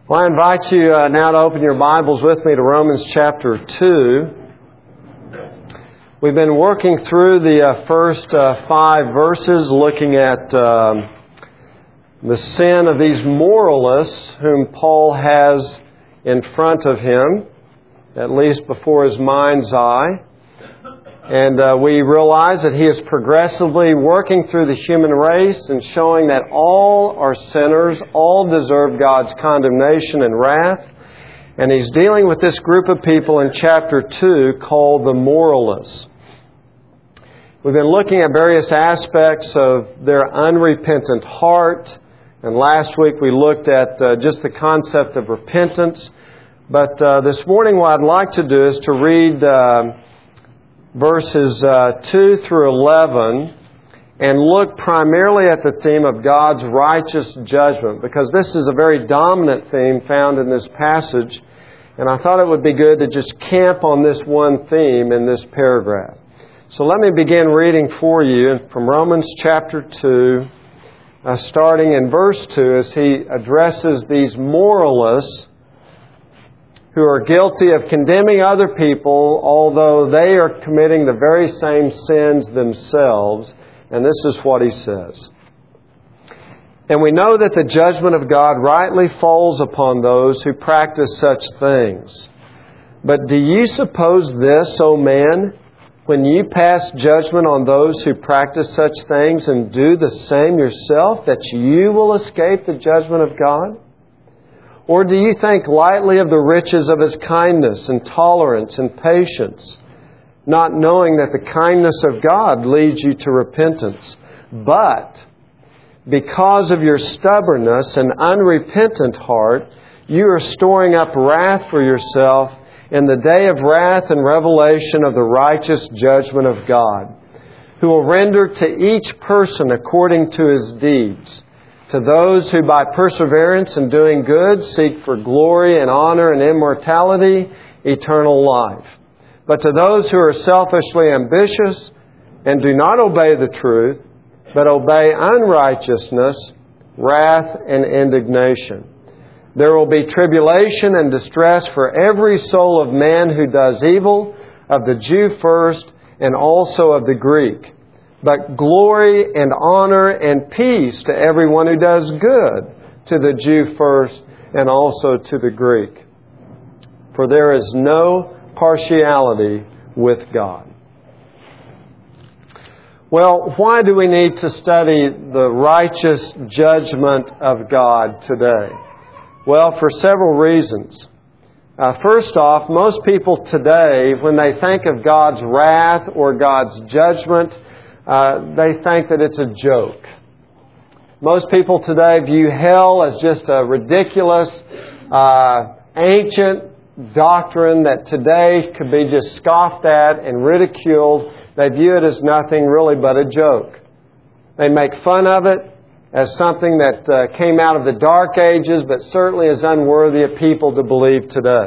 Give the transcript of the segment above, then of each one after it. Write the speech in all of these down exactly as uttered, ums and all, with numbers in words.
Well, I invite you uh, now to open your Bibles with me to Romans chapter two. We've been working through the uh, first uh, five verses, looking at um, the sin of these moralists whom Paul has in front of him, at least before his mind's eye. And uh, we realize that he is progressively working through the human race and showing that all are sinners, all deserve God's condemnation and wrath. And he's dealing with this group of people in chapter two called the moralists. We've been looking at various aspects of their unrepentant heart. And last week we looked at uh, just the concept of repentance. But uh, this morning what I'd like to do is to read Uh, verses uh, two through eleven and look primarily at the theme of God's righteous judgment, because this is a very dominant theme found in this passage, and I thought it would be good to just camp on this one theme in this paragraph. So let me begin reading for you from Romans chapter two, uh, starting in verse two, as he addresses these moralists who are guilty of condemning other people, although they are committing the very same sins themselves. And this is what he says. And we know that the judgment of God rightly falls upon those who practice such things. But do you suppose this, O man, when you pass judgment on those who practice such things and do the same yourself, that you will escape the judgment of God? Or do you think lightly of the riches of His kindness and tolerance and patience, not knowing that the kindness of God leads you to repentance? But because of your stubbornness and unrepentant heart, you are storing up wrath for yourself in the day of wrath and revelation of the righteous judgment of God, who will render to each person according to his deeds. To those who by perseverance in doing good seek for glory and honor and immortality, eternal life. But to those who are selfishly ambitious and do not obey the truth, but obey unrighteousness, wrath and indignation. There will be tribulation and distress for every soul of man who does evil, of the Jew first, and also of the Greek. But glory and honor and peace to everyone who does good, to the Jew first and also to the Greek. For there is no partiality with God. Well, why do we need to study the righteous judgment of God today? Well, for several reasons. Uh, first off, most people today, when they think of God's wrath or God's judgment, Uh, they think that it's a joke. Most people today view hell as just a ridiculous, uh, ancient doctrine that today could be just scoffed at and ridiculed. They view it as nothing really but a joke. They make fun of it as something that uh, came out of the dark ages, but certainly is unworthy of people to believe today.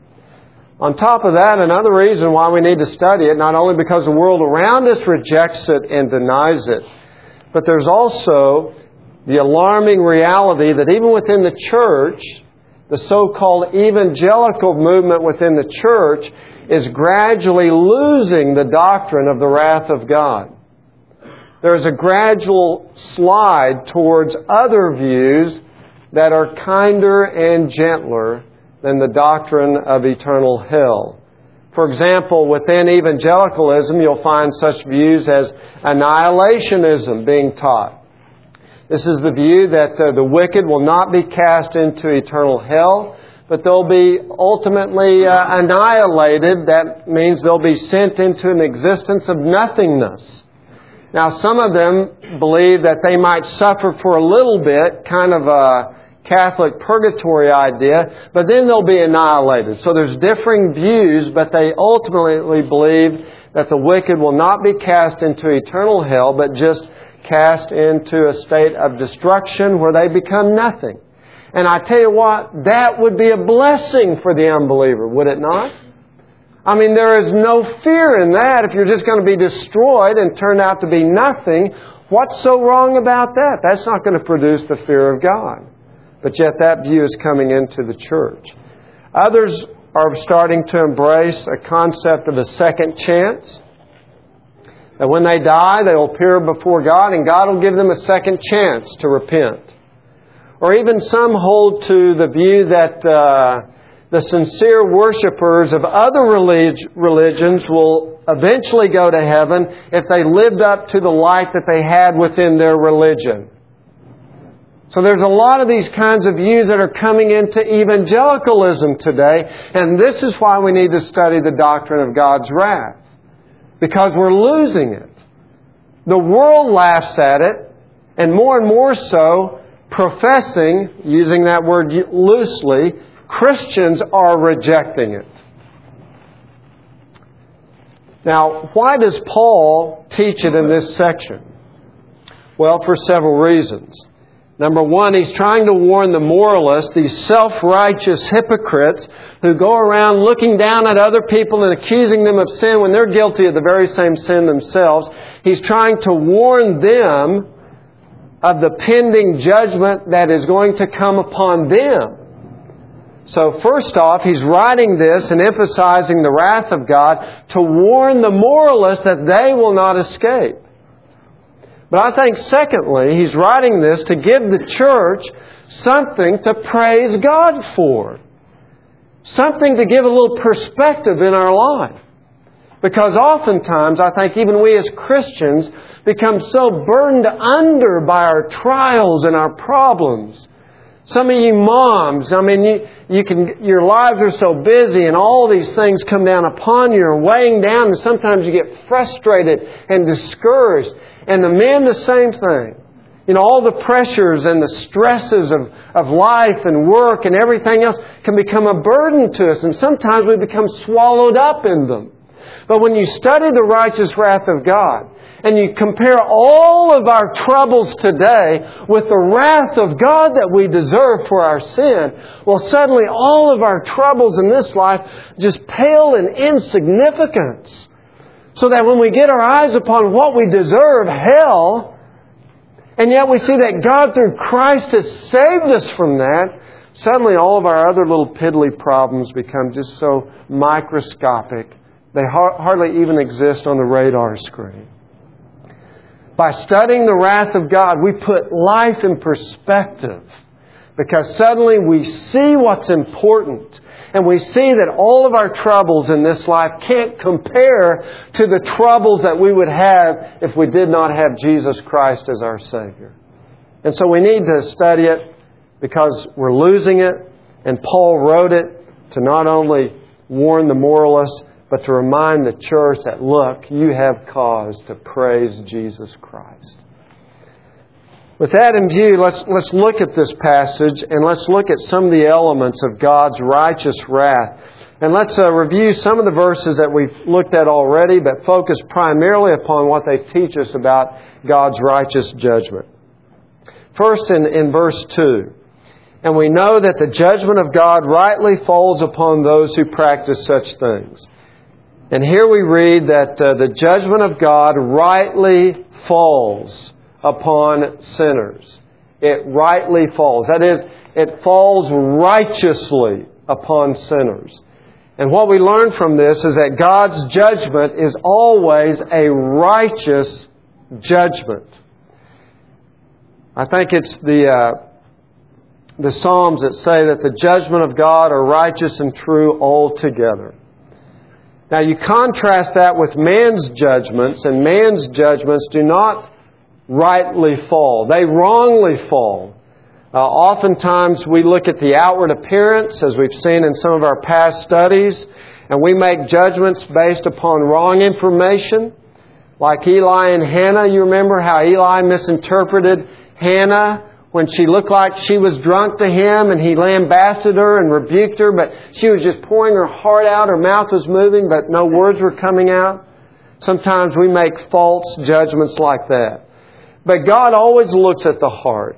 On top of that, another reason why we need to study it, not only because the world around us rejects it and denies it, but there's also the alarming reality that even within the church, the so-called evangelical movement within the church is gradually losing the doctrine of the wrath of God. There is a gradual slide towards other views that are kinder and gentler than the doctrine of eternal hell. For example, within evangelicalism, you'll find such views as annihilationism being taught. This is the view that uh, the wicked will not be cast into eternal hell, but they'll be ultimately uh, annihilated. That means they'll be sent into an existence of nothingness. Now, some of them believe that they might suffer for a little bit, kind of a Catholic purgatory idea, but then they'll be annihilated. So there's differing views, but they ultimately believe that the wicked will not be cast into eternal hell, but just cast into a state of destruction where they become nothing. And I tell you what, that would be a blessing for the unbeliever, would it not? I mean, there is no fear in that. If you're just going to be destroyed and turn out to be nothing, what's so wrong about that? That's not going to produce the fear of God. but yet that view is coming into the church. Others are starting to embrace a concept of a second chance. That when they die, they will appear before God and God will give them a second chance to repent. Or even some hold to the view that uh, the sincere worshipers of other relig- religions will eventually go to heaven if they lived up to the light that they had within their religion. So there's a lot of these kinds of views that are coming into evangelicalism today, and this is why we need to study the doctrine of God's wrath. Because we're losing it. The world laughs at it, and more and more so, professing, using that word loosely, Christians are rejecting it. Now, why does Paul teach it in this section? Well, for several reasons. Number one, he's trying to warn the moralists, these self-righteous hypocrites who go around looking down at other people and accusing them of sin when they're guilty of the very same sin themselves. He's trying to warn them of the pending judgment that is going to come upon them. So first off, he's writing this and emphasizing the wrath of God to warn the moralists that they will not escape. But I think secondly, he's writing this to give the church something to praise God for. Something to give a little perspective in our life. Because oftentimes, I think even we as Christians become so burdened under by our trials and our problems. Some of you moms, I mean, you, you can, your lives are so busy and all these things come down upon you and weighing down, and sometimes you get frustrated and discouraged. And the men, the same thing. You know, all the pressures and the stresses of, of life and work and everything else can become a burden to us. And sometimes we become swallowed up in them. But when you study the righteous wrath of God, and you compare all of our troubles today with the wrath of God that we deserve for our sin, well, suddenly all of our troubles in this life just pale in insignificance. So that when we get our eyes upon what we deserve, hell, and yet we see that God through Christ has saved us from that, suddenly all of our other little piddly problems become just so microscopic. They hardly even exist on the radar screen. By studying the wrath of God, we put life in perspective. Because suddenly we see what's important. And we see that all of our troubles in this life can't compare to the troubles that we would have if we did not have Jesus Christ as our Savior. And so we need to study it because we're losing it. And Paul wrote it to not only warn the moralists, but to remind the church that, look, you have cause to praise Jesus Christ. With that in view, let's, let's look at this passage and let's look at some of the elements of God's righteous wrath. And let's uh, review some of the verses that we've looked at already, but focus primarily upon what they teach us about God's righteous judgment. First, in, in verse two, and we know that the judgment of God rightly falls upon those who practice such things. And here we read that uh, the judgment of God rightly falls upon sinners. It rightly falls. That is, it falls righteously upon sinners. And what we learn from this is that God's judgment is always a righteous judgment. I think it's the uh, the Psalms that say that the judgment of God are righteous and true altogether. Now you contrast that with man's judgments, and man's judgments do not rightly fall. They wrongly fall. Uh, oftentimes we look at the outward appearance, as we've seen in some of our past studies, and we make judgments based upon wrong information. Like Eli and Hannah, you remember how Eli misinterpreted Hannah when she looked like she was drunk to him, and he lambasted her and rebuked her, but she was just pouring her heart out. Her mouth was moving, but no words were coming out. Sometimes we make false judgments like that. But God always looks at the heart.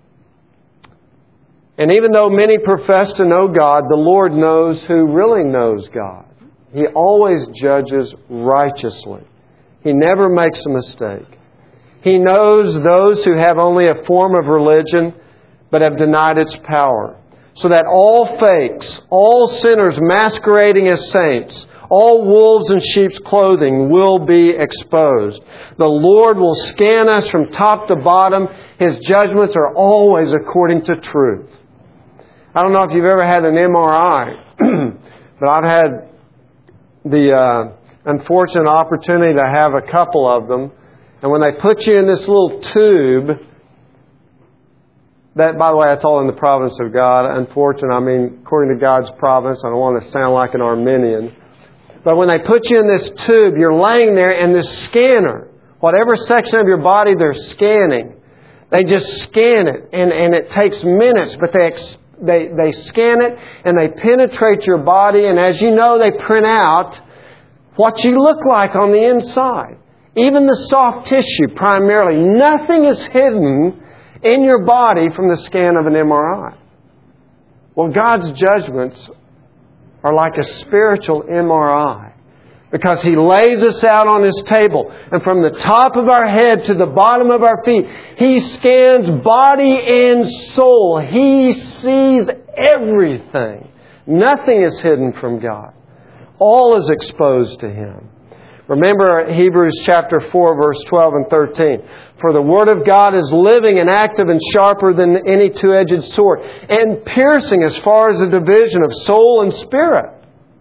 And even though many profess to know God, the Lord knows who really knows God. He always judges righteously. He never makes a mistake. He knows those who have only a form of religion, but have denied its power. So that all fakes, all sinners masquerading as saints, all wolves in sheep's clothing will be exposed. The Lord will scan us from top to bottom. His judgments are always according to truth. I don't know if you've ever had an M R I, but I've had the uh, unfortunate opportunity to have a couple of them. And when they put you in this little tube, that, by the way, that's all in the providence of God. Unfortunately, I mean, according to God's providence, I don't want to sound like an Arminian. But when they put you in this tube, you're laying there and this scanner, whatever section of your body they're scanning, they just scan it. And, and it takes minutes, but they, they, they scan it and they penetrate your body. And as you know, they print out what you look like on the inside. Even the soft tissue, primarily. Nothing is hidden in your body from the scan of an M R I. Well, God's judgments are like a spiritual M R I, because He lays us out on His table, and from the top of our head to the bottom of our feet, He scans body and soul. He sees everything. Nothing is hidden from God. All is exposed to Him. Remember Hebrews chapter four, verse twelve and thirteen. For the Word of God is living and active and sharper than any two-edged sword, and piercing as far as the division of soul and spirit.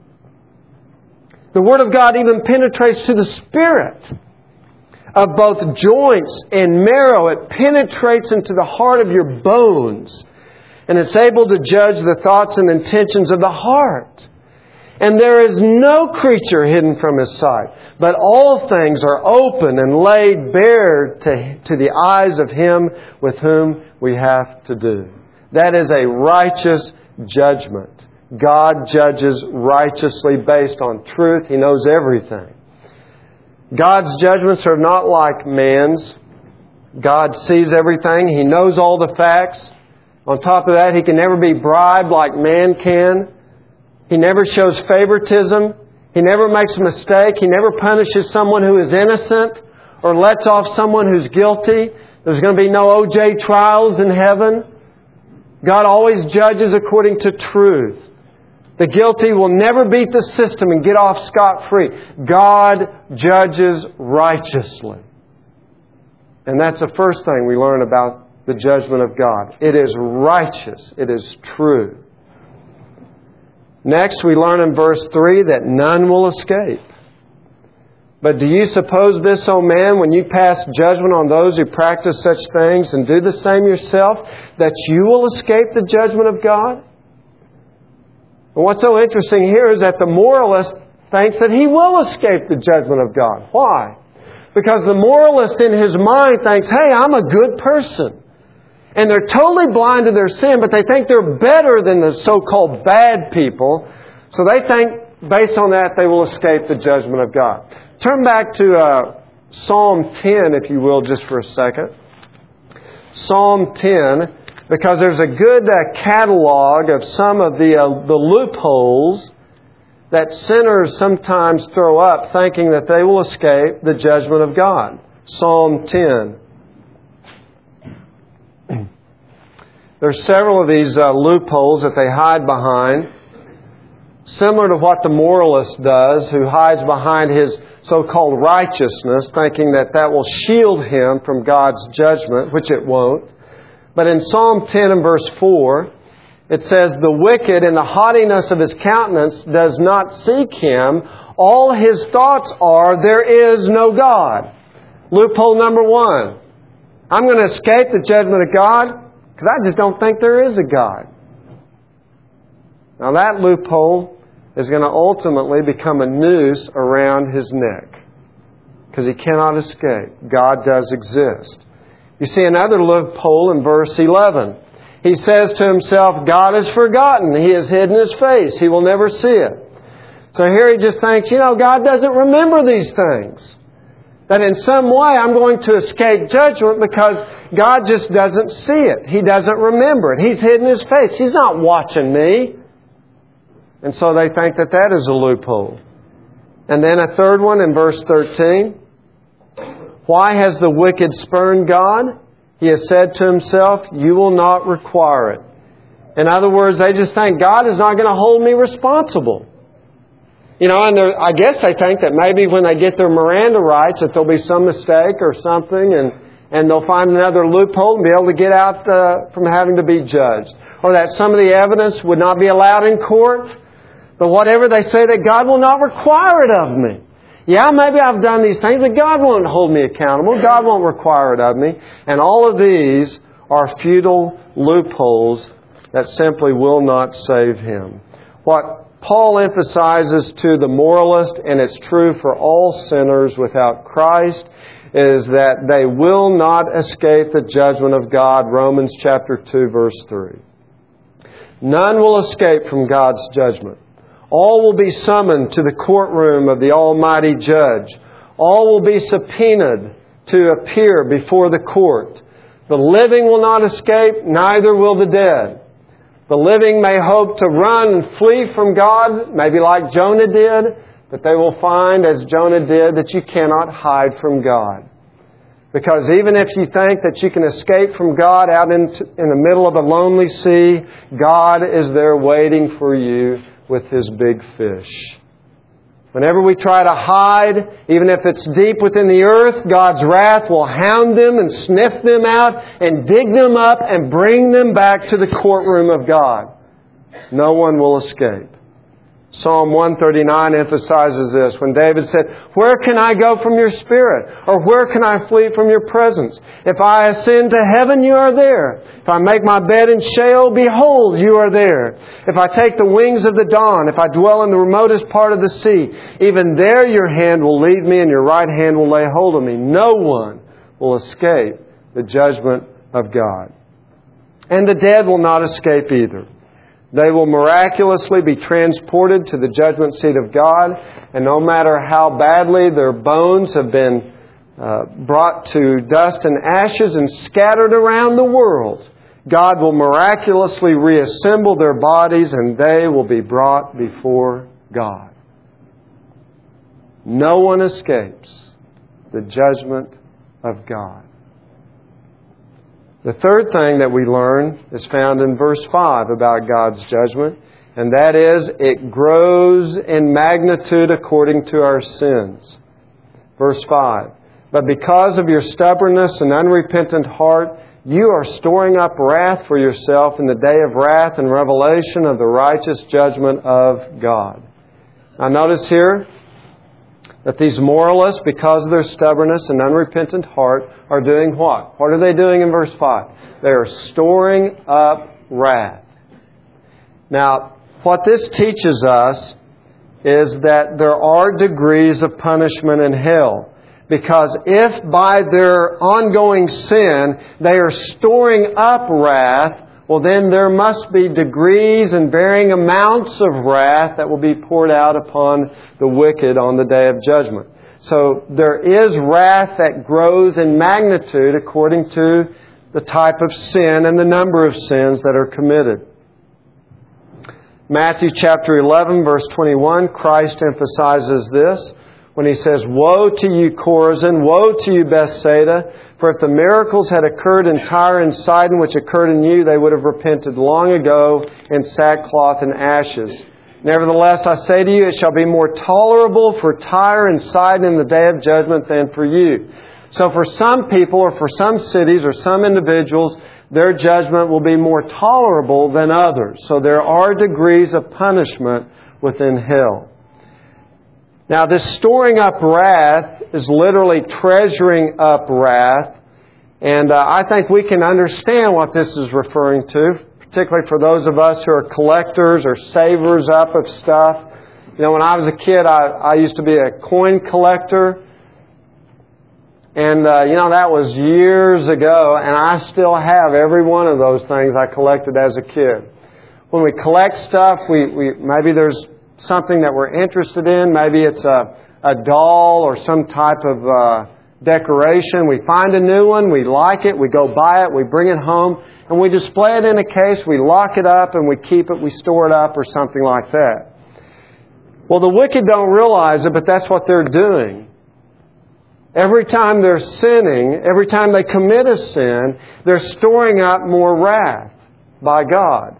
The Word of God even penetrates to the spirit of both joints and marrow. It penetrates into the heart of your bones, and it's able to judge the thoughts and intentions of the heart. And there is no creature hidden from His sight, but all things are open and laid bare to, to the eyes of Him with whom we have to do. That is a righteous judgment. God judges righteously based on truth. He knows everything. God's judgments are not like man's. God sees everything. He knows all the facts. On top of that, He can never be bribed like man can. He never shows favoritism. He never makes a mistake. He never punishes someone who is innocent or lets off someone who's guilty. There's going to be no O J trials in heaven. God always judges according to truth. The guilty will never beat the system and get off scot-free. God judges righteously. And that's the first thing we learn about the judgment of God. It is righteous. It is true. Next, we learn in verse three that none will escape. But do you suppose this, O man, when you pass judgment on those who practice such things and do the same yourself, that you will escape the judgment of God? And what's so interesting here is that the moralist thinks that he will escape the judgment of God. Why? Because the moralist in his mind thinks, hey, I'm a good person. And they're totally blind to their sin, but they think they're better than the so-called bad people. So they think, based on that, they will escape the judgment of God. Turn back to uh, Psalm ten, if you will, just for a second. Psalm ten, because there's a good uh, catalog of some of the, uh, the loopholes that sinners sometimes throw up, thinking that they will escape the judgment of God. Psalm ten. There's several of these uh, loopholes that they hide behind, similar to what the moralist does, who hides behind his so-called righteousness, thinking that that will shield him from God's judgment, which it won't. But in Psalm ten and verse four, it says, the wicked in the haughtiness of his countenance does not seek Him. All his thoughts are, there is no God. Loophole number one. I'm going to escape the judgment of God because I just don't think there is a God. Now that loophole is going to ultimately become a noose around his neck, because he cannot escape. God does exist. You see another loophole in verse eleven. He says to himself, God has forgotten. He has hidden His face. He will never see it. So here he just thinks, you know, God doesn't remember these things. That in some way I'm going to escape judgment because God just doesn't see it. He doesn't remember it. He's hidden His face. He's not watching me. And so they think that that is a loophole. And then a third one in verse thirteen. Why has the wicked spurned God? he has said to himself, you will not require it. In other words, they just think God is not going to hold me responsible. You know, and I guess they think that maybe when they get their Miranda rights that there'll be some mistake or something and, and they'll find another loophole and be able to get out uh, from having to be judged. Or that some of the evidence would not be allowed in court. But whatever they say, that God will not require it of me. Yeah, maybe I've done these things, but God won't hold me accountable. God won't require it of me. And all of these are futile loopholes that simply will not save him. What Paul emphasizes to the moralist, and it's true for all sinners without Christ, is that they will not escape the judgment of God. Romans chapter two, verse three. None will escape from God's judgment. All will be summoned to the courtroom of the Almighty Judge. All will be subpoenaed to appear before the court. The living will not escape, neither will the dead. The living may hope to run and flee from God, maybe like Jonah did, but they will find, as Jonah did, that you cannot hide from God. Because even if you think that you can escape from God out in, in the middle of a lonely sea, God is there waiting for you with His big fish. Whenever we try to hide, even if it's deep within the earth, God's wrath will hound them and sniff them out and dig them up and bring them back to the courtroom of God. No one will escape. Psalm one thirty-nine emphasizes this when David said, where can I go from your spirit? Or where can I flee from your presence? If I ascend to heaven, you are there. If I make my bed in Sheol, behold, you are there. If I take the wings of the dawn, if I dwell in the remotest part of the sea, even there your hand will lead me and your right hand will lay hold of me. No one will escape the judgment of God. And the dead will not escape either. They will miraculously be transported to the judgment seat of God, and no matter how badly their bones have been uh, brought to dust and ashes and scattered around the world, God will miraculously reassemble their bodies and they will be brought before God. No one escapes the judgment of God. The third thing that we learn is found in verse five about God's judgment, and that is, it grows in magnitude according to our sins. Verse five, but because of your stubbornness and unrepentant heart, you are storing up wrath for yourself in the day of wrath and revelation of the righteous judgment of God. Now notice here that these moralists, because of their stubbornness and unrepentant heart, are doing what? What are they doing in verse five? They are storing up wrath. Now, what this teaches us is that there are degrees of punishment in hell. Because if by their ongoing sin they are storing up wrath, well then there must be degrees and varying amounts of wrath that will be poured out upon the wicked on the day of judgment. So there is wrath that grows in magnitude according to the type of sin and the number of sins that are committed. Matthew chapter eleven, verse twenty-one, Christ emphasizes this when He says, woe to you, Chorazin! Woe to you, Bethsaida! For if the miracles had occurred in Tyre and Sidon, which occurred in you, they would have repented long ago in sackcloth and ashes. Nevertheless, I say to you, it shall be more tolerable for Tyre and Sidon in the day of judgment than for you. So for some people, or for some cities, or some individuals, their judgment will be more tolerable than others. So there are degrees of punishment within hell. Now, this storing up wrath is literally treasuring up wrath. And uh, I think we can understand what this is referring to, particularly for those of us who are collectors or savers up of stuff. You know, when I was a kid, I, I used to be a coin collector. And, uh, you know, that was years ago, and I still have every one of those things I collected as a kid. When we collect stuff, we, we maybe there's something that we're interested in. Maybe it's a, a doll or some type of uh, decoration. We find a new one, we like it, we go buy it, we bring it home, and we display it in a case, we lock it up, and we keep it, we store it up, or something like that. Well, the wicked don't realize it, but that's what they're doing. Every time they're sinning, every time they commit a sin, they're storing up more wrath by God.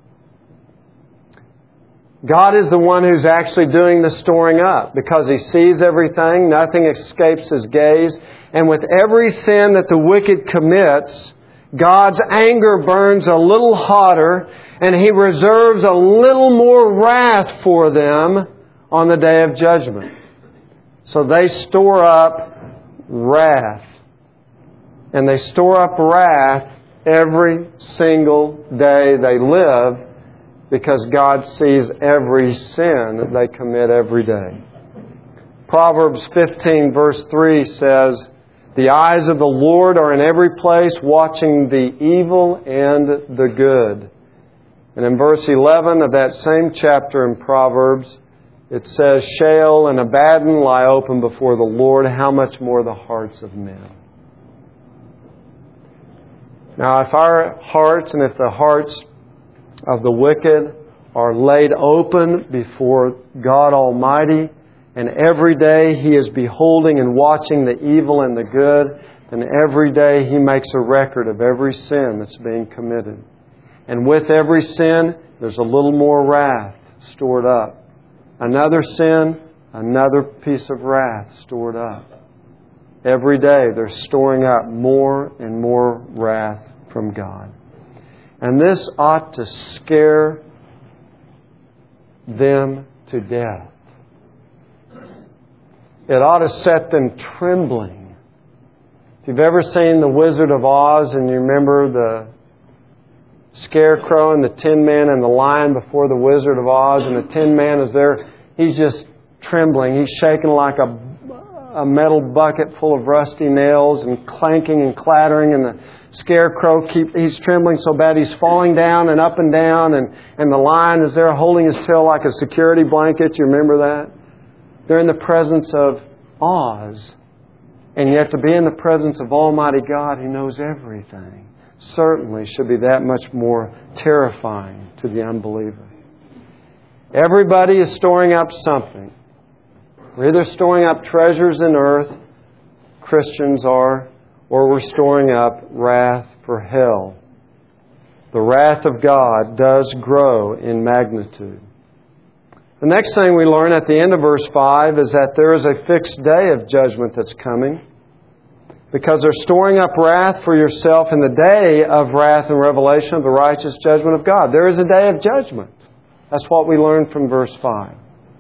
God is the one who's actually doing the storing up because He sees everything. Nothing escapes His gaze. And with every sin that the wicked commits, God's anger burns a little hotter and He reserves a little more wrath for them on the day of judgment. So they store up wrath. And they store up wrath every single day they live because God sees every sin that they commit every day. Proverbs fifteen verse three says, "The eyes of the Lord are in every place, watching the evil and the good." And in verse eleven of that same chapter in Proverbs, it says, "Sheol and Abaddon lie open before the Lord, how much more the hearts of men." Now, if our hearts and if the hearts of the wicked are laid open before God Almighty, and every day He is beholding and watching the evil and the good, and every day He makes a record of every sin that's being committed. And with every sin, there's a little more wrath stored up. Another sin, another piece of wrath stored up. Every day they're storing up more and more wrath from God. And this ought to scare them to death. It ought to set them trembling. If you've ever seen The Wizard of Oz and you remember the Scarecrow and the Tin Man and the lion before the Wizard of Oz, and the Tin Man is there, he's just trembling. He's shaking like a, a metal bucket full of rusty nails and clanking and clattering, and the Scarecrow, keep, he's trembling so bad he's falling down and up and down, and, and the lion is there holding his tail like a security blanket. You remember that? They're in the presence of Oz. And yet to be in the presence of Almighty God who knows everything certainly should be that much more terrifying to the unbeliever. Everybody is storing up something. We're either storing up treasures in earth, Christians are, or we're storing up wrath for hell. The wrath of God does grow in magnitude. The next thing we learn at the end of verse five is that there is a fixed day of judgment that's coming. Because they're storing up wrath for yourself in the day of wrath and revelation of the righteous judgment of God. There is a day of judgment. That's what we learned from verse five.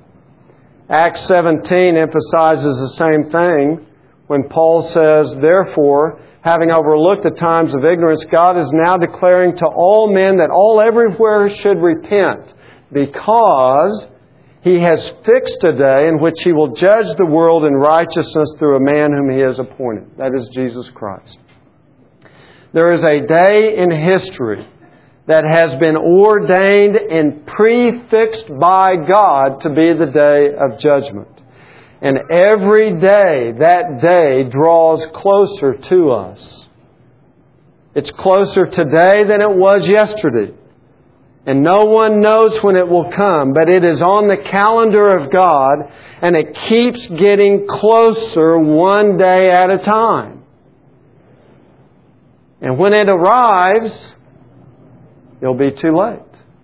Acts seventeen emphasizes the same thing when Paul says, "Therefore, having overlooked the times of ignorance, God is now declaring to all men that all everywhere should repent, because He has fixed a day in which He will judge the world in righteousness through a man whom He has appointed." That is Jesus Christ. There is a day in history that has been ordained and prefixed by God to be the day of judgment. And every day, that day draws closer to us. It's closer today than it was yesterday. And no one knows when it will come, but it is on the calendar of God, and it keeps getting closer one day at a time. And when it arrives, it'll be too late.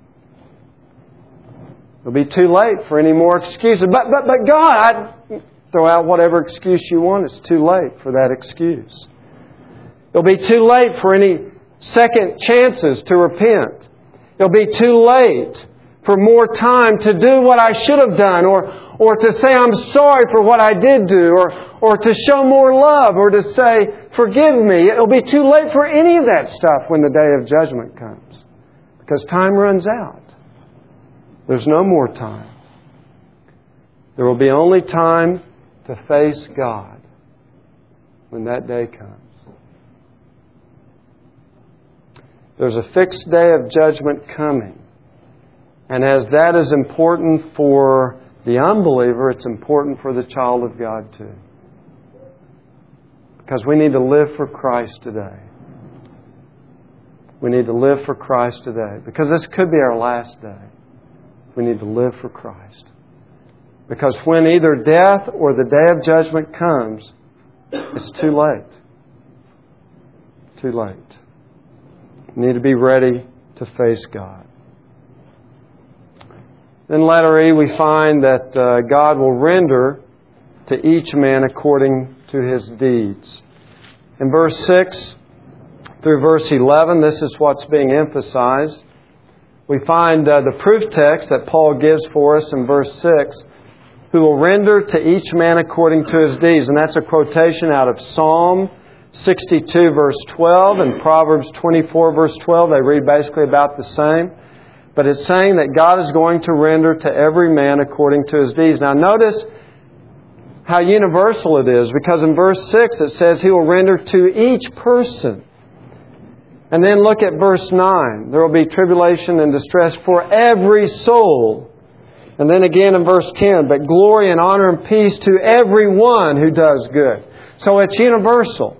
It'll be too late for any more excuses. But, but, but God, I'd throw out whatever excuse you want. It's too late for that excuse. It'll be too late for any second chances to repent. It'll be too late for more time to do what I should have done, or, or to say I'm sorry for what I did do, or, or to show more love, or to say, forgive me. It'll be too late for any of that stuff when the day of judgment comes. Because time runs out. There's no more time. There will be only time to face God when that day comes. There's a fixed day of judgment coming. And as that is important for the unbeliever, it's important for the child of God too. Because we need to live for Christ today. We need to live for Christ today. Because this could be our last day. We need to live for Christ. Because when either death or the day of judgment comes, it's too late. Too late. You need to be ready to face God. In letter E, we find that uh, God will render to each man according to his deeds. In verse six through verse eleven, this is what's being emphasized. We find uh, the proof text that Paul gives for us in verse six, who will render to each man according to his deeds. And that's a quotation out of Psalm sixty-two, verse twelve, and Proverbs twenty-four, verse twelve. They read basically about the same. But it's saying that God is going to render to every man according to his deeds. Now notice how universal it is, because in verse six it says He will render to each person. And then look at verse nine. There will be tribulation and distress for every soul. And then again in verse ten, but glory and honor and peace to everyone who does good. So it's universal.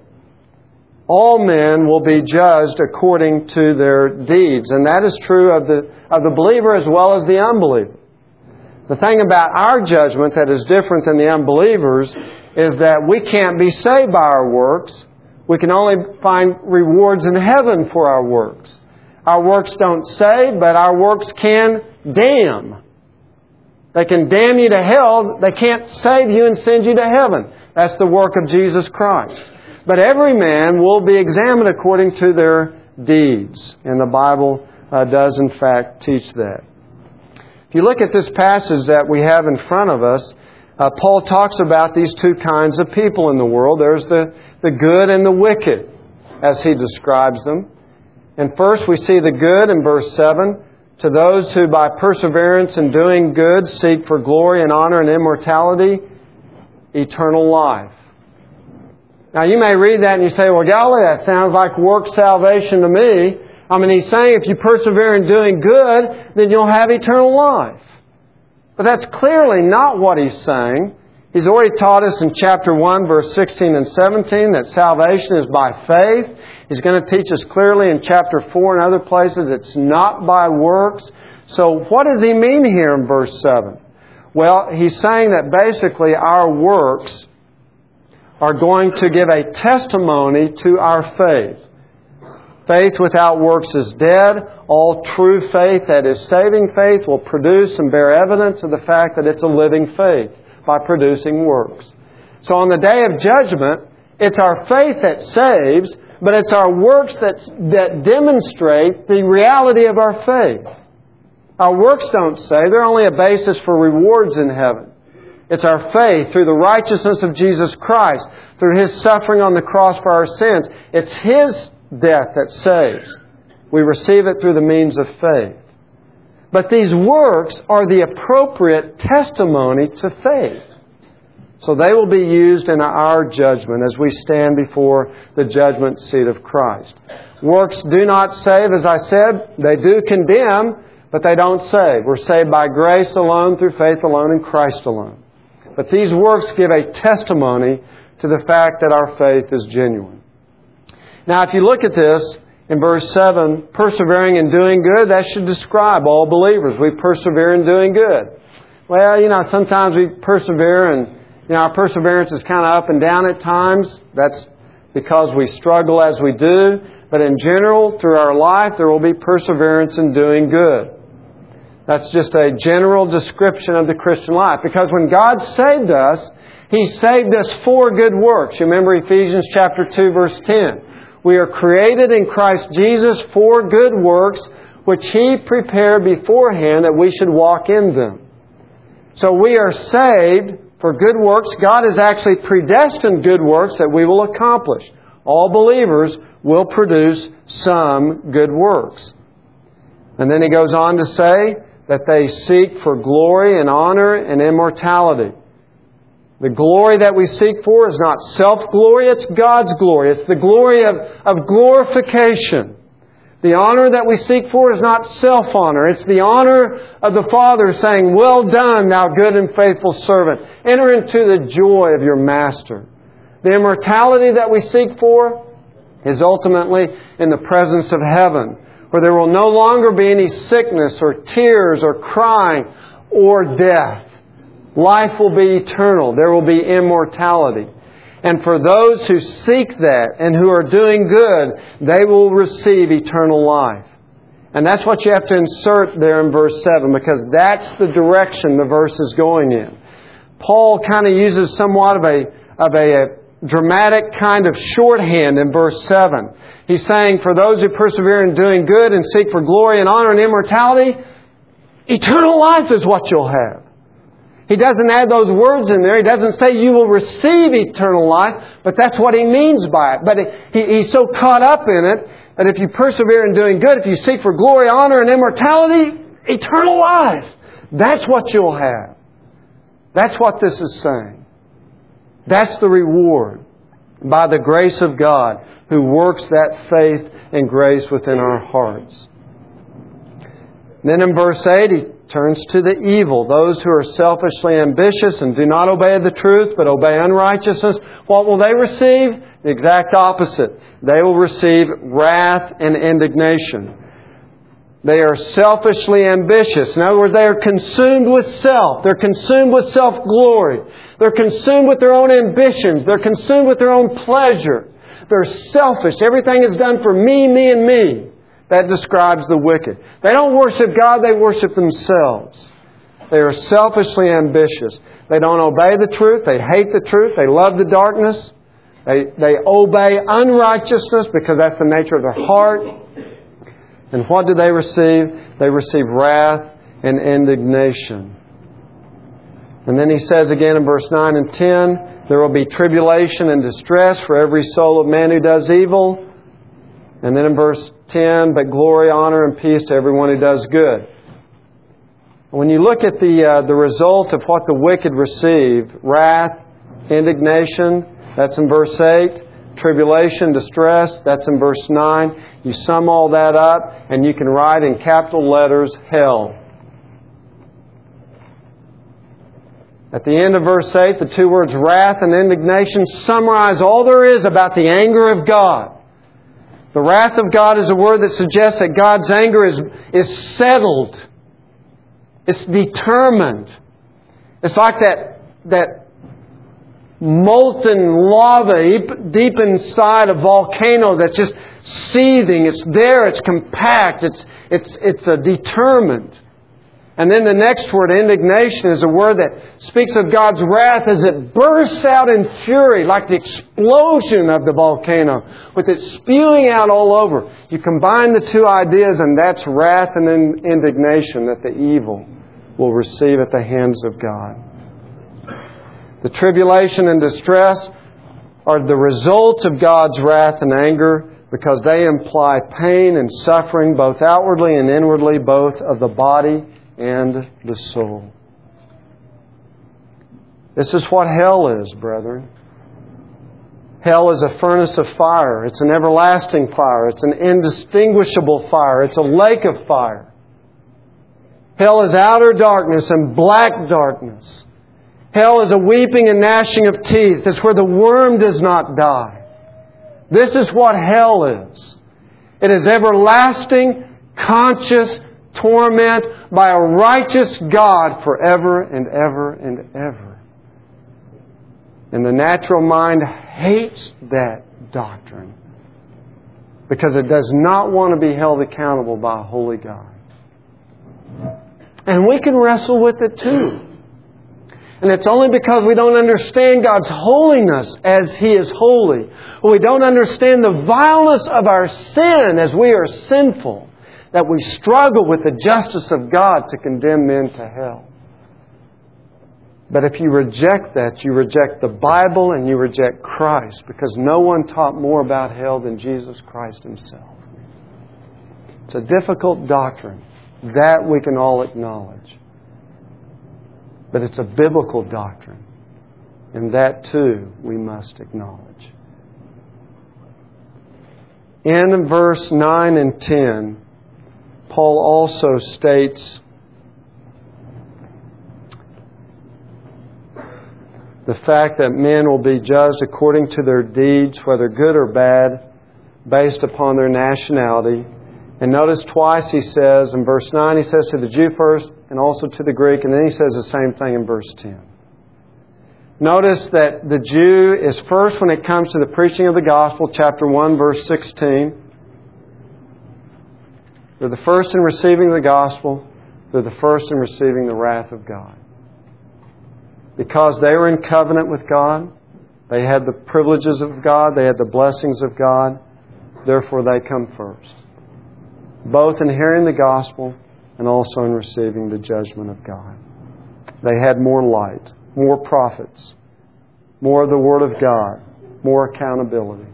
All men will be judged according to their deeds. And that is true of the, of the believer as well as the unbeliever. The thing about our judgment that is different than the unbelievers is that we can't be saved by our works. We can only find rewards in heaven for our works. Our works don't save, but our works can damn. They can damn you to hell. They can't save you and send you to heaven. That's the work of Jesus Christ. But every man will be examined according to their deeds. And the Bible uh, does in fact teach that. If you look at this passage that we have in front of us, uh, Paul talks about these two kinds of people in the world. There's the, the good and the wicked, as he describes them. And first we see the good in verse seven. To those who by perseverance in doing good seek for glory and honor and immortality, eternal life. Now you may read that and you say, well, golly, that sounds like work salvation to me. I mean, he's saying if you persevere in doing good, then you'll have eternal life. But that's clearly not what he's saying. He's already taught us in chapter one, verse sixteen and seventeen, that salvation is by faith. He's going to teach us clearly in chapter four and other places it's not by works. So what does he mean here in verse seven? Well, he's saying that basically our works are going to give a testimony to our faith. Faith without works is dead. All true faith, that is saving faith, will produce and bear evidence of the fact that it's a living faith by producing works. So on the day of judgment, it's our faith that saves, but it's our works that, that demonstrate the reality of our faith. Our works don't save. They're only a basis for rewards in heaven. It's our faith through the righteousness of Jesus Christ, through His suffering on the cross for our sins. It's His death that saves. We receive it through the means of faith. But these works are the appropriate testimony to faith. So they will be used in our judgment as we stand before the judgment seat of Christ. Works do not save, as I said. They do condemn, but they don't save. We're saved by grace alone, through faith alone, in Christ alone. But these works give a testimony to the fact that our faith is genuine. Now, if you look at this in verse seven, persevering in doing good, that should describe all believers. We persevere in doing good. Well, you know, sometimes we persevere and, you know, our perseverance is kind of up and down at times. That's because we struggle as we do. But in general, through our life, there will be perseverance in doing good. That's just a general description of the Christian life. Because when God saved us, He saved us for good works. You remember Ephesians chapter two, verse ten. We are created in Christ Jesus for good works, which He prepared beforehand that we should walk in them. So we are saved for good works. God has actually predestined good works that we will accomplish. All believers will produce some good works. And then He goes on to say that they seek for glory and honor and immortality. The glory that we seek for is not self-glory, it's God's glory. It's the glory of, of glorification. The honor that we seek for is not self-honor. It's the honor of the Father saying, well done, thou good and faithful servant. Enter into the joy of your Master. The immortality that we seek for is ultimately in the presence of heaven, where there will no longer be any sickness or tears or crying or death. Life will be eternal. There will be immortality. And for those who seek that and who are doing good, they will receive eternal life. And that's what you have to insert there in verse seven, because that's the direction the verse is going in. Paul kind of uses somewhat of a, of a dramatic kind of shorthand in verse seven. He's saying, for those who persevere in doing good and seek for glory and honor and immortality, eternal life is what you'll have. He doesn't add those words in there. He doesn't say you will receive eternal life, but that's what he means by it. But he, he's so caught up in it that if you persevere in doing good, if you seek for glory, honor, and immortality, eternal life, that's what you'll have. That's what this is saying. That's the reward by the grace of God who works that faith and grace within our hearts. Then in verse eight, he turns to the evil. Those who are selfishly ambitious and do not obey the truth, but obey unrighteousness. What will they receive? The exact opposite. They will receive wrath and indignation. They are selfishly ambitious. In other words, they are consumed with self. They're consumed with self-glory. They're consumed with their own ambitions. They're consumed with their own pleasure. They're selfish. Everything is done for me, me, and me. That describes the wicked. They don't worship God, they worship themselves. They are selfishly ambitious. They don't obey the truth. They hate the truth. They love the darkness. They, they obey unrighteousness because that's the nature of their heart. And what do they receive? They receive wrath and indignation. And then he says again in verse nine and ten, there will be tribulation and distress for every soul of man who does evil. And then in verse ten, but glory, honor, and peace to everyone who does good. When you look at the uh, the result of what the wicked receive, wrath, indignation, that's in verse eight. Tribulation, distress, that's in verse nine. You sum all that up and you can write in capital letters, hell. At the end of verse eight, the two words wrath and indignation summarize all there is about the anger of God. The wrath of God is a word that suggests that God's anger is, is settled. It's determined. It's like that, that molten lava deep inside a volcano that's just seething. It's there, it's compact, it's, it's, it's a determined. And then the next word, indignation, is a word that speaks of God's wrath as it bursts out in fury, like the explosion of the volcano, with it spewing out all over. You combine the two ideas, and that's wrath and indignation that the evil will receive at the hands of God. The tribulation and distress are the results of God's wrath and anger because they imply pain and suffering, both outwardly and inwardly, both of the body and the soul. This is what hell is, brethren. Hell is a furnace of fire. It's an everlasting fire. It's an indistinguishable fire. It's a lake of fire. Hell is outer darkness and black darkness. Hell is a weeping and gnashing of teeth. It's where the worm does not die. This is what hell is. It is everlasting, conscious torment by a righteous God forever and ever and ever. And the natural mind hates that doctrine because it does not want to be held accountable by a holy God. And we can wrestle with it too. And it's only because we don't understand God's holiness as He is holy, or we don't understand the vileness of our sin as we are sinful, that we struggle with the justice of God to condemn men to hell. But if you reject that, you reject the Bible and you reject Christ, because no one taught more about hell than Jesus Christ Himself. It's a difficult doctrine. That we can all acknowledge. But it's a biblical doctrine. And that too we must acknowledge. In verse nine and ten, Paul also states the fact that men will be judged according to their deeds, whether good or bad, based upon their nationality. And notice twice he says, in verse nine, he says to the Jew first and also to the Greek, and then he says the same thing in verse ten. Notice that the Jew is first when it comes to the preaching of the gospel, chapter one, verse sixteen. They're the first in receiving the gospel. They're the first in receiving the wrath of God. Because they were in covenant with God, they had the privileges of God, they had the blessings of God, therefore they come first. Both in hearing the gospel and also in receiving the judgment of God. They had more light, more prophets, more of the Word of God, more accountability.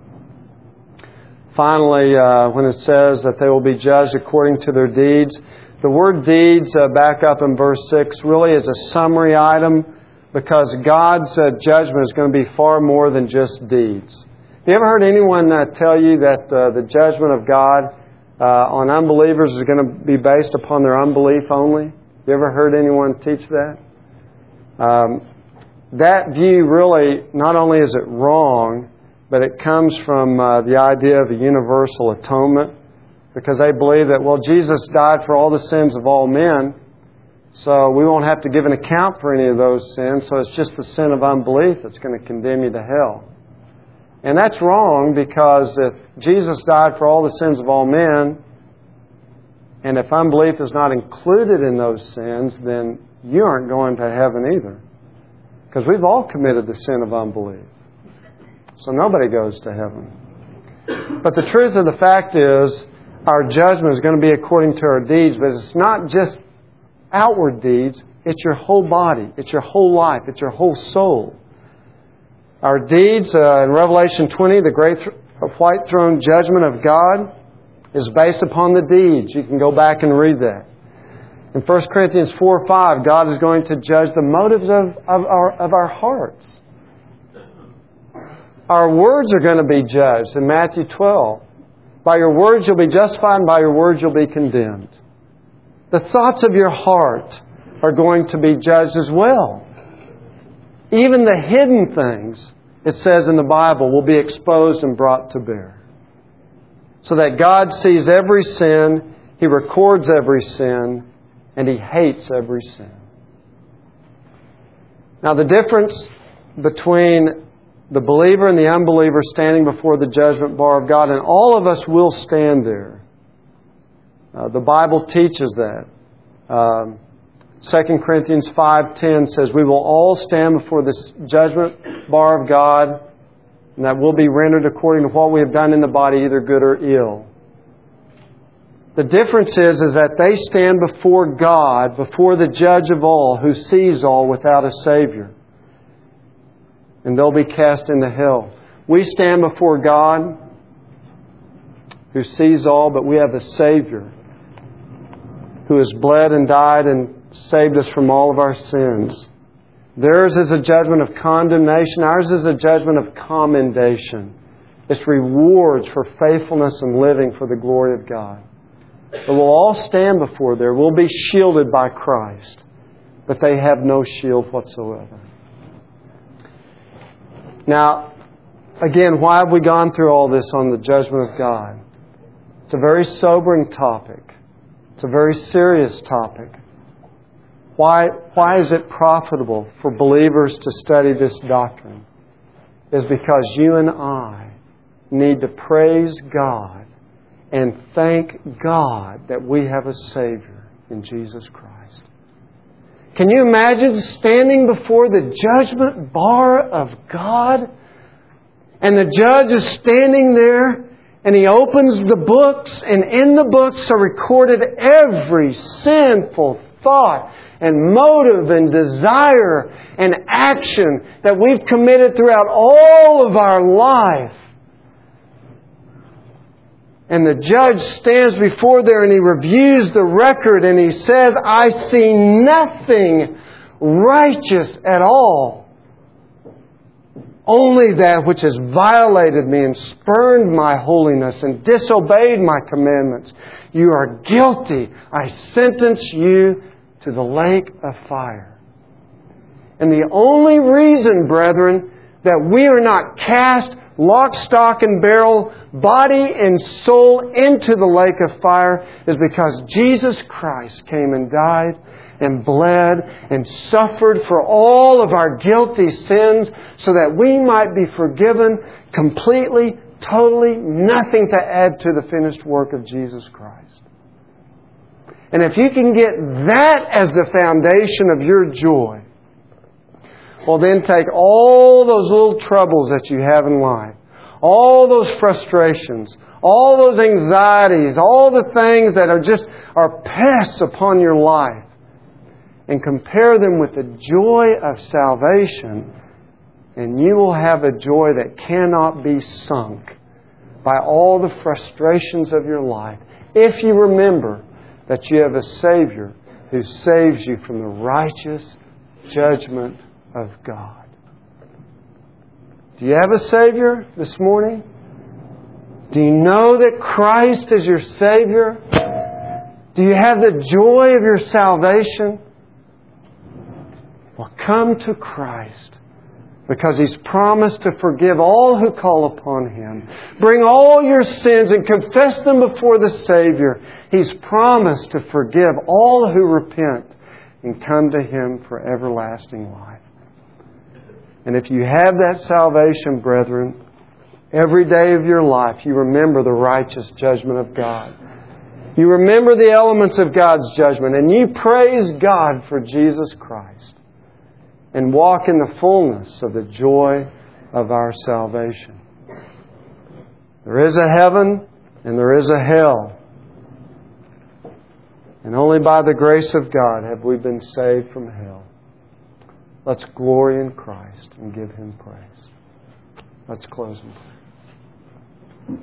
Finally, uh, when it says that they will be judged according to their deeds, the word deeds, uh, back up in verse six, really is a summary item because God's uh, judgment is going to be far more than just deeds. Have you ever heard anyone uh, tell you that uh, the judgment of God uh, on unbelievers is going to be based upon their unbelief only? You ever heard anyone teach that? Um, that view really, not only is it wrong, but it comes from uh, the idea of a universal atonement, because they believe that, well, Jesus died for all the sins of all men, so we won't have to give an account for any of those sins, so it's just the sin of unbelief that's going to condemn you to hell. And that's wrong, because if Jesus died for all the sins of all men, and if unbelief is not included in those sins, then you aren't going to heaven either. Because we've all committed the sin of unbelief. So nobody goes to heaven. But the truth of the fact is, our judgment is going to be according to our deeds, but it's not just outward deeds, it's your whole body, it's your whole life, it's your whole soul. Our deeds, uh, in Revelation twenty, the great th- white throne judgment of God is based upon the deeds. You can go back and read that. In First Corinthians four five, God is going to judge the motives of, of, our, of our hearts. Our words are going to be judged in Matthew twelve. By your words you'll be justified, and by your words you'll be condemned. The thoughts of your heart are going to be judged as well. Even the hidden things, it says in the Bible, will be exposed and brought to bear. So that God sees every sin, He records every sin, and He hates every sin. Now the difference between the believer and the unbeliever standing before the judgment bar of God, and all of us will stand there. Uh, the Bible teaches that. Um, Second Corinthians five ten says we will all stand before this judgment bar of God, and that will be rendered according to what we have done in the body, either good or ill. The difference is, is that they stand before God, before the judge of all, who sees all without a Savior. And they'll be cast into hell. We stand before God, who sees all, but we have a Savior who has bled and died and saved us from all of our sins. Theirs is a judgment of condemnation. Ours is a judgment of commendation. It's rewards for faithfulness and living for the glory of God. But we'll all stand before there. We'll be shielded by Christ. But they have no shield whatsoever. Now, again, why have we gone through all this on the judgment of God? It's a very sobering topic. It's a very serious topic. Why, why is it profitable for believers to study this doctrine? It's because you and I need to praise God and thank God that we have a Savior in Jesus Christ. Can you imagine standing before the judgment bar of God? And the judge is standing there and he opens the books, and in the books are recorded every sinful thought and motive and desire and action that we've committed throughout all of our life. And the judge stands before there and he reviews the record and he says, I see nothing righteous at all. Only that which has violated me and spurned my holiness and disobeyed my commandments. You are guilty. I sentence you to the lake of fire. And the only reason, brethren, that we are not cast lock, stock, and barrel, body and soul into the lake of fire is because Jesus Christ came and died and bled and suffered for all of our guilty sins so that we might be forgiven completely, totally, nothing to add to the finished work of Jesus Christ. And if you can get that as the foundation of your joy, well, then take all those little troubles that you have in life, all those frustrations, all those anxieties, all the things that are just are pests upon your life, and compare them with the joy of salvation, and you will have a joy that cannot be sunk by all the frustrations of your life, if you remember that you have a Savior who saves you from the righteous judgment of God. Do you have a Savior this morning? Do you know that Christ is your Savior? Do you have the joy of your salvation? Well, come to Christ, because He's promised to forgive all who call upon Him. Bring all your sins and confess them before the Savior. He's promised to forgive all who repent and come to Him for everlasting life. And if you have that salvation, brethren, every day of your life you remember the righteous judgment of God. You remember the elements of God's judgment, and you praise God for Jesus Christ and walk in the fullness of the joy of our salvation. There is a heaven and there is a hell. And only by the grace of God have we been saved from hell. Let's glory in Christ and give Him praise. Let's close in prayer.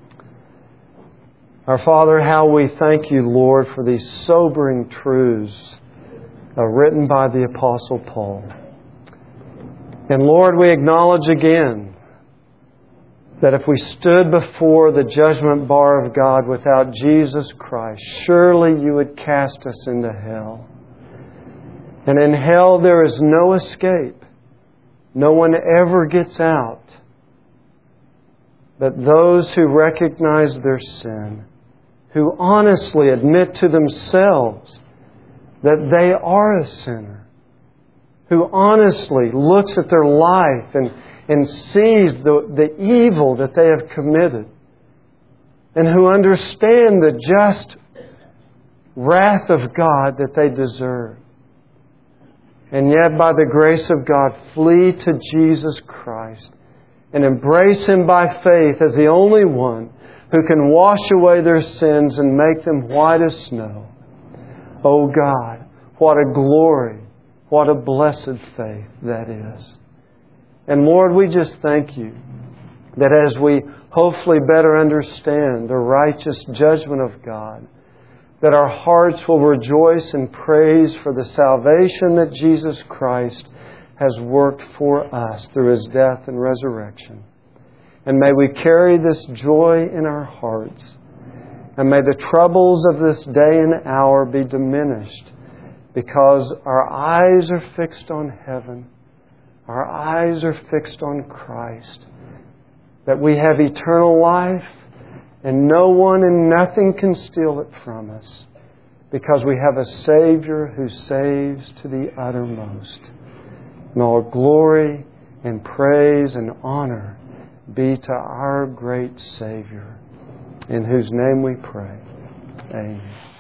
Our Father, how we thank You, Lord, for these sobering truths uh, written by the Apostle Paul. And Lord, we acknowledge again that if we stood before the judgment bar of God without Jesus Christ, surely You would cast us into hell. And in hell there is no escape. No one ever gets out. But those who recognize their sin, who honestly admit to themselves that they are a sinner, who honestly looks at their life and, and sees the, the evil that they have committed, and who understand the just wrath of God that they deserve, and yet by the grace of God flee to Jesus Christ and embrace Him by faith as the only one who can wash away their sins and make them white as snow. Oh God, what a glory, what a blessed faith that is. And Lord, we just thank You that as we hopefully better understand the righteous judgment of God, that our hearts will rejoice and praise for the salvation that Jesus Christ has worked for us through His death and resurrection. And may we carry this joy in our hearts. And may the troubles of this day and hour be diminished, because our eyes are fixed on heaven. Our eyes are fixed on Christ. That we have eternal life, and no one and nothing can steal it from us, because we have a Savior who saves to the uttermost. And all glory and praise and honor be to our great Savior, in whose name we pray. Amen.